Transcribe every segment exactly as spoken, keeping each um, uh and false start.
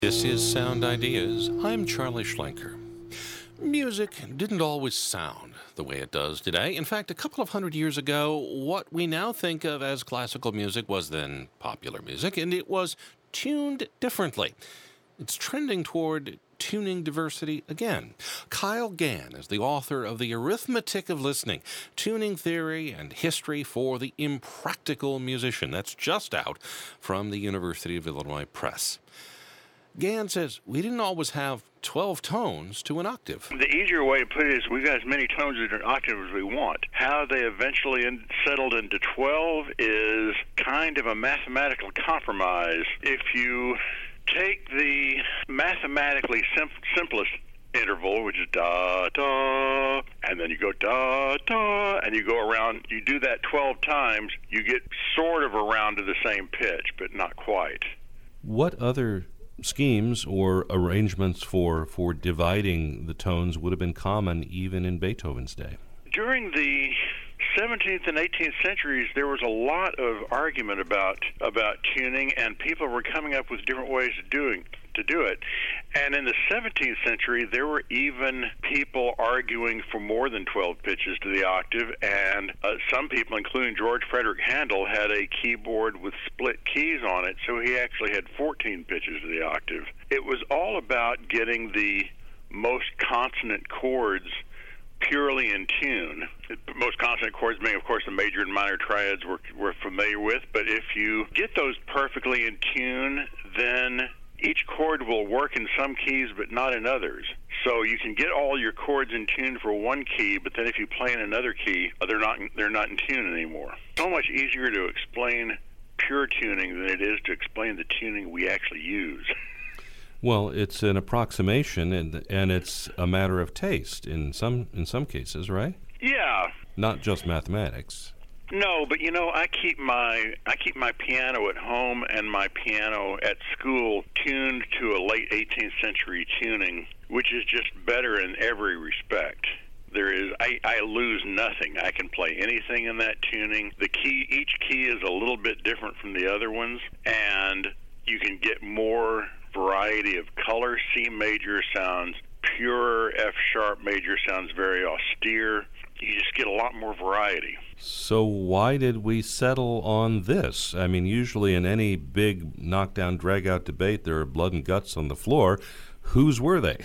This is Sound Ideas. I'm Charlie Schlenker. Music didn't always sound the way it does today. In fact, a couple of hundred years ago, what we now think of as classical music was then popular music, and it was tuned differently. It's trending toward tuning diversity again. Kyle Gann is the author of The Arithmetic of Listening, Tuning Theory and History for the Impractical Musician. That's just out from the University of Illinois Press. Gann says we didn't always have twelve tones to an octave. The easier way to put it is we've got as many tones in an octave as we want. How they eventually in, settled into twelve is kind of a mathematical compromise. If you take the mathematically sim- simplest interval, which is da, da, and then you go da, da, and you go around, you do that twelve times, you get sort of around to the same pitch, but not quite. What other schemes or arrangements for, for dividing the tones would have been common even in Beethoven's day? During the seventeenth and eighteenth centuries, there was a lot of argument about about tuning, and people were coming up with different ways of doing to do it. And in the seventeenth century, there were even people arguing for more than twelve pitches to the octave, and uh, some people, including George Frederick Handel, had a keyboard with split keys on it, so he actually had fourteen pitches to the octave. It was all about getting the most consonant chords purely in tune. Most consonant chords being, of course, the major and minor triads we're, we're familiar with, but if you get those perfectly in tune, then each chord will work in some keys but not in others. So you can get all your chords in tune for one key, but then if you play in another key, they're not they're not in tune anymore. So much easier to explain pure tuning than it is to explain the tuning we actually use. Well, it's an approximation, and and it's a matter of taste in some in some cases, right? Yeah. Not just mathematics. No, but you know, I keep my I keep my piano at home and my piano at school tuned to a late eighteenth century tuning, which is just better in every respect. There is, I, I lose nothing. I can play anything in that tuning. The key, each key is a little bit different from the other ones, and you can get more variety of color. C major sounds pure, F sharp major sounds very austere. You just get a lot more variety. So why did we settle on this? I mean, usually in any big knockdown, drag-out debate, there are blood and guts on the floor. Whose were they?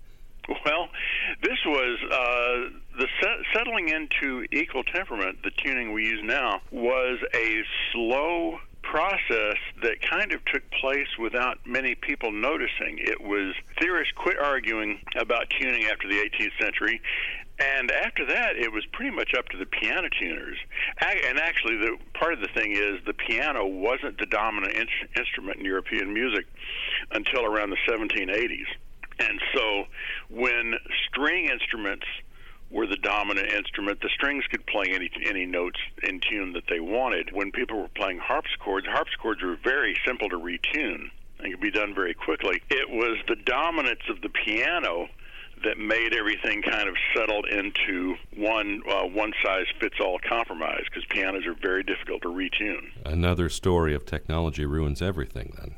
Well, this was uh, the set- settling into equal temperament, the tuning we use now, was a slow process that kind of took place without many people noticing. It was, theorists quit arguing about tuning after the eighteenth century, and after that, it was pretty much up to the piano tuners. And actually, the part of the thing is the piano wasn't the dominant in- instrument in European music until around the seventeen eighties. And so when string instruments were the dominant instrument, the strings could play any any notes in tune that they wanted. When people were playing harpsichords, harpsichords were very simple to retune and could be done very quickly. It was the dominance of the piano that made everything kind of settled into one uh, one-size-fits-all compromise, because pianos are very difficult to retune. Another story of technology ruins everything, then.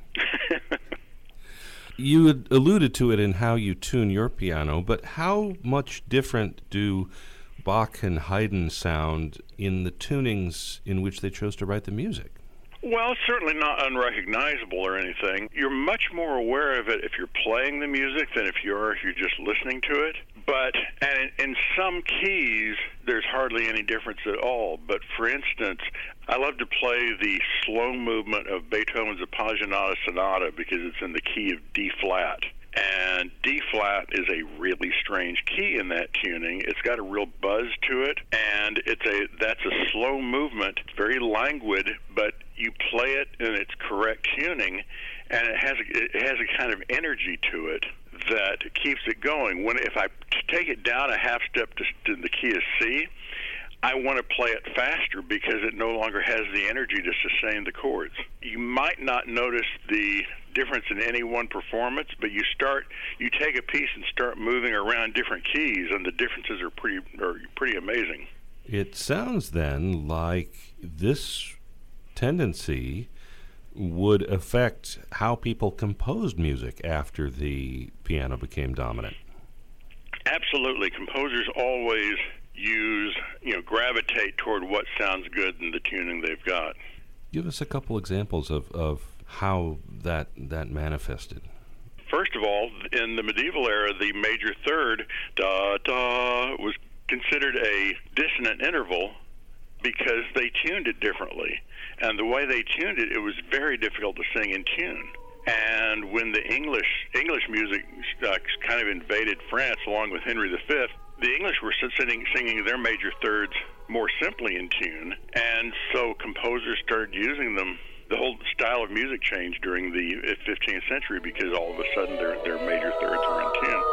You had alluded to it in how you tune your piano, but how much different do Bach and Haydn sound in the tunings in which they chose to write the music? Well, it's certainly not unrecognizable or anything. You're much more aware of it if you're playing the music than if you are if you're just listening to it. But and in, in some keys, there's hardly any difference at all. But for instance, I love to play the slow movement of Beethoven's Appassionata Sonata because it's in the key of D flat. And D flat is a really strange key in that tuning. It's got a real buzz to it, and it's a that's a slow movement. It's very languid, but you play it in its correct tuning, and it has a, it has a kind of energy to it that keeps it going. When if I take it down a half step to, to the key of C, I want to play it faster because it no longer has the energy to sustain the chords. You might not notice the difference in any one performance, but you start, you take a piece and start moving around different keys, and the differences are pretty, are pretty amazing. It sounds then like this tendency would affect how people composed music after the piano became dominant. Absolutely. Composers always use, you know, gravitate toward what sounds good in the tuning they've got. Give us a couple examples of, of how that that manifested. First of all, in the medieval era, the major third, da-da, was considered a dissonant interval because they tuned it differently. And the way they tuned it, it was very difficult to sing in tune. And when the English English music uh, kind of invaded France along with Henry the Fifth, the English were singing, singing their major thirds more simply in tune, and so composers started using them. The whole style of music changed during the fifteenth century because all of a sudden their, their major thirds were in tune.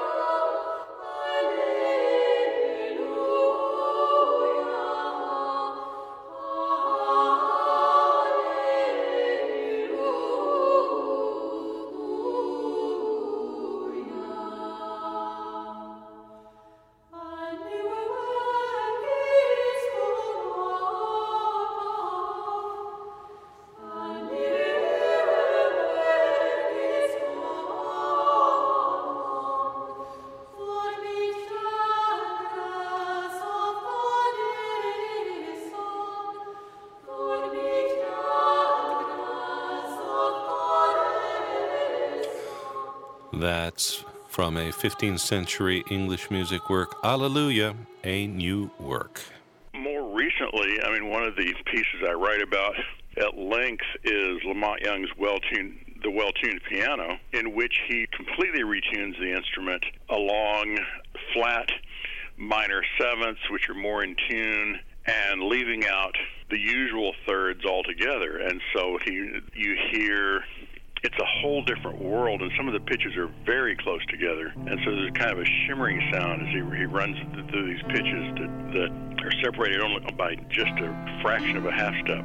That's from a fifteenth century English music work, Alleluia, a New Work. More recently, I mean, one of the pieces I write about at length is La Monte Young's well-tuned, The Well-Tuned Piano, in which he completely retunes the instrument along flat minor sevenths, which are more in tune, and leaving out the usual thirds altogether. And so he, you hear... it's a whole different world, and some of the pitches are very close together. And so there's kind of a shimmering sound as he, he runs through these pitches that, that are separated only by just a fraction of a half step.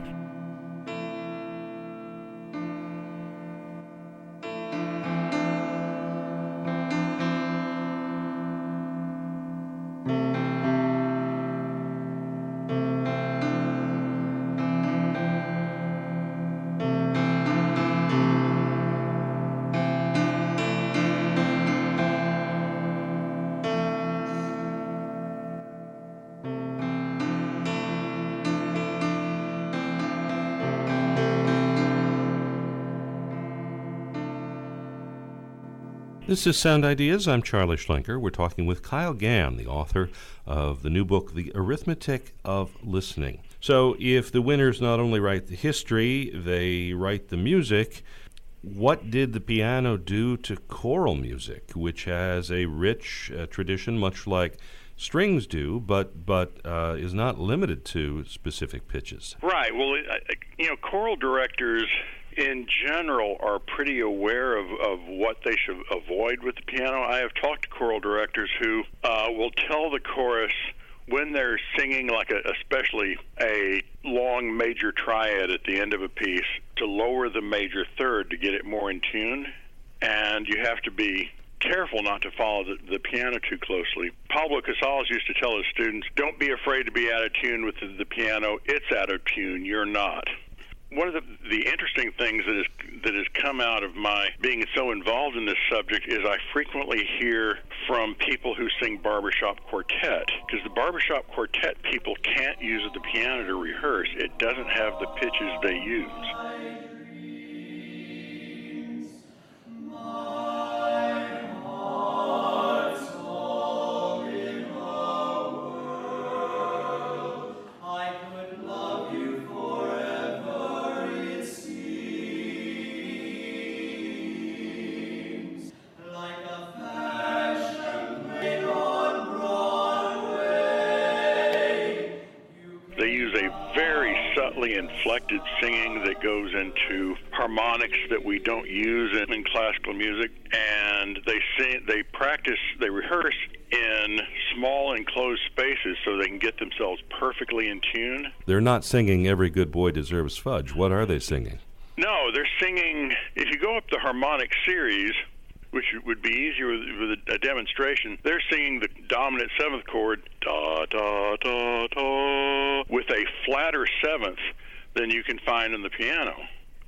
This is Sound Ideas. I'm Charlie Schlenker. We're talking with Kyle Gann, the author of the new book, The Arithmetic of Listening. So if the winners not only write the history, they write the music, what did the piano do to choral music, which has a rich uh, tradition, much like strings do, but but uh, is not limited to specific pitches? Right. Well, you know, choral directors in general are pretty aware of, of what they should avoid with the piano. I have talked to choral directors who uh, will tell the chorus when they're singing, like a, especially a long major triad at the end of a piece, to lower the major third to get it more in tune. And you have to be careful not to follow the, the piano too closely. Pablo Casals used to tell his students, don't be afraid to be out of tune with the, the piano. It's out of tune. You're not. One of the, the interesting things that, is, that has come out of my being so involved in this subject is I frequently hear from people who sing barbershop quartet, because the barbershop quartet people can't use the piano to rehearse. It doesn't have the pitches they use. Inflected singing that goes into harmonics that we don't use in, in classical music, and they sing, they practice, they rehearse in small enclosed spaces so they can get themselves perfectly in tune. They're not singing "Every Good Boy Deserves Fudge." What are they singing? No, they're singing, if you go up the harmonic series, which would be easier with, with a, a demonstration, they're singing the dominant seventh chord, da, da, da, da, with a flatter seventh than you can find in the piano.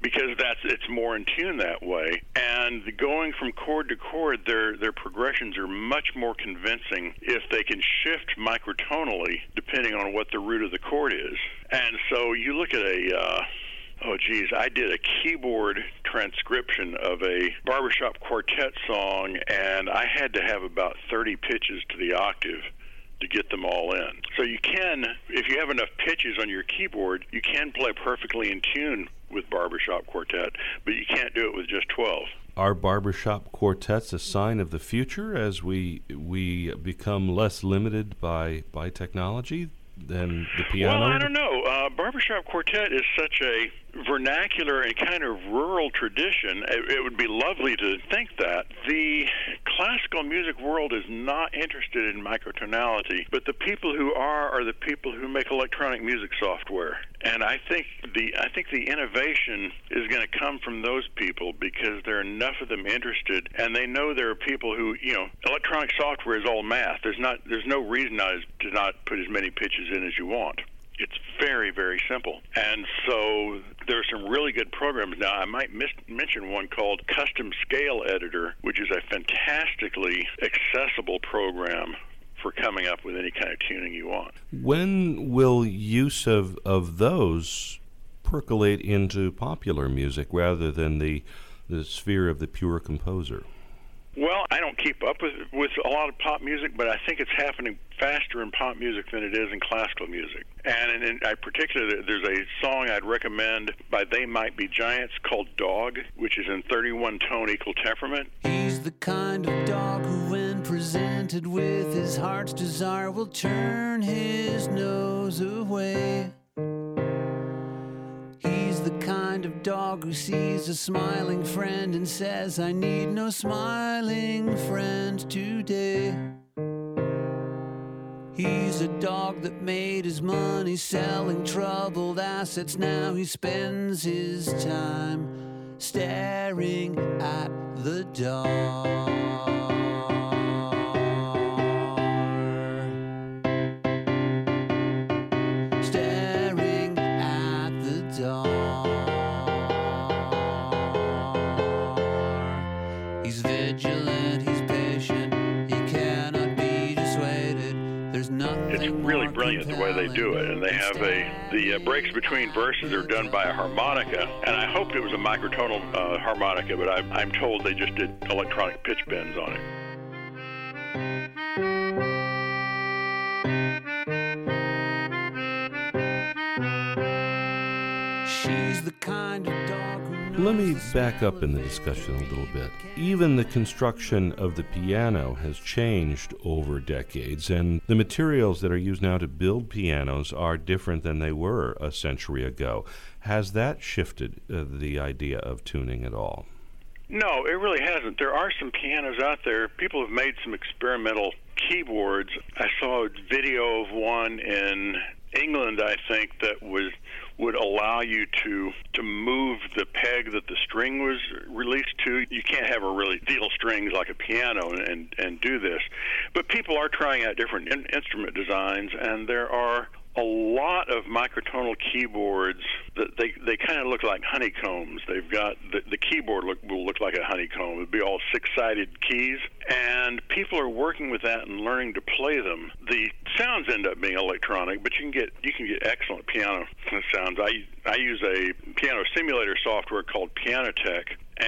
because that's it's more in tune that way. And going from chord to chord, their their progressions are much more convincing if they can shift microtonally depending on what the root of the chord is. And so you look at a uh, oh geez, I did a keyboard transcription of a barbershop quartet song, and I had to have about thirty pitches to the octave to get them all in. So you can, if you have enough pitches on your keyboard, you can play perfectly in tune with barbershop quartet, but you can't do it with just twelve. Are barbershop quartets a sign of the future as we we become less limited by by technology than the piano? Well, I don't know. Uh, barbershop quartet is such a vernacular and kind of rural tradition. It, it would be lovely to think that. The classical music world is not interested in microtonality, but the people who are are the people who make electronic music software. And I think the I think the innovation is going to come from those people because there are enough of them interested, and they know there are people who, you know, electronic software is all math. There's not there's no reason to not put as many pitches in as you want. It's very, very simple. And so there are some really good programs. Now, I might mis- mention one called Custom Scale Editor, which is a fantastically accessible program for coming up with any kind of tuning you want. When will use of, of those percolate into popular music rather than the, the sphere of the pure composer? Well, I don't keep up with with a lot of pop music, but I think it's happening faster in pop music than it is in classical music. And in, in I particularly, there's a song I'd recommend by They Might Be Giants called Dog, which is in thirty-one tone equal temperament. He's the kind of dog who, when presented with his heart's desire, will turn his nose away. He's the kind of dog who sees a smiling friend and says, I need no smiling friend today. He's a dog that made his money selling troubled assets. Now he spends his time staring at the door. It's really brilliant the way they do it, and they have a the uh, breaks between verses are done by a harmonica, and I hoped it was a microtonal uh, harmonica, but I, I'm told they just did electronic pitch bends on it. She's the kind of dog who knows. Let me back up in the discussion a little bit. Even the construction of the piano has changed over decades, and the materials that are used now to build pianos are different than they were a century ago. Has that shifted uh, the idea of tuning at all? No, it really hasn't. There are some pianos out there. People have made some experimental keyboards. I saw a video of one in England, I think, that was would allow you to to move the peg that the string was released to. You can't have a really steel strings like a piano and and do this. But people are trying out different in, instrument designs, and there are a lot of microtonal keyboards that they they kind of look like honeycombs. They've got the, the keyboard look, will look like a honeycomb. It'll be all six-sided keys, and people are working with that and learning to play them. The sounds end up being electronic, but you can get you can get excellent piano sounds. I I use a piano simulator software called Pianotech,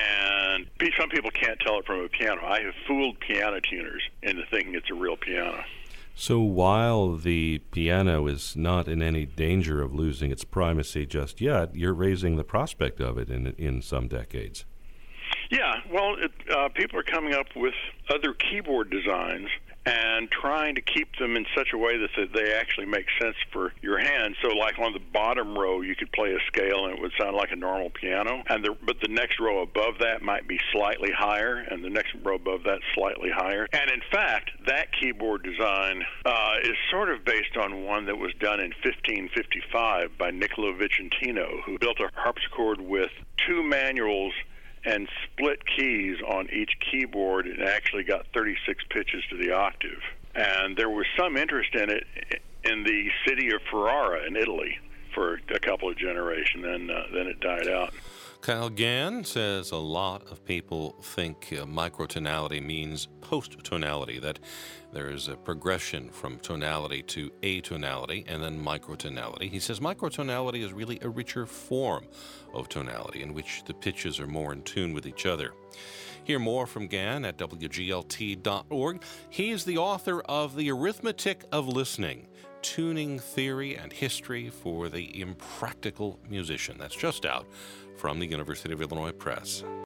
and some people can't tell it from a piano. I have fooled piano tuners into thinking it's a real piano. So while the piano is not in any danger of losing its primacy just yet, you're raising the prospect of it in in some decades. Yeah, well, it, uh, people are coming up with other keyboard designs and trying to keep them in such a way that they actually make sense for your hand. So like on the bottom row, you could play a scale and it would sound like a normal piano, and the, but the next row above that might be slightly higher, and the next row above that slightly higher. And in fact, that keyboard design uh, is sort of based on one that was done in fifteen fifty-five by Niccolo Vicentino, who built a harpsichord with two manuals and split keys on each keyboard, and actually got thirty-six pitches to the octave. And there was some interest in it in the city of Ferrara in Italy for a couple of generations, and uh, then it died out. Kyle Gann says a lot of people think uh, microtonality means post-tonality, that there is a progression from tonality to atonality and then microtonality. He says microtonality is really a richer form of tonality in which the pitches are more in tune with each other. Hear more from Gann at W G L T dot org. He is the author of The Arithmetic of Listening, Tuning Theory and History for the Impractical Musician. That's just out from the University of Illinois Press.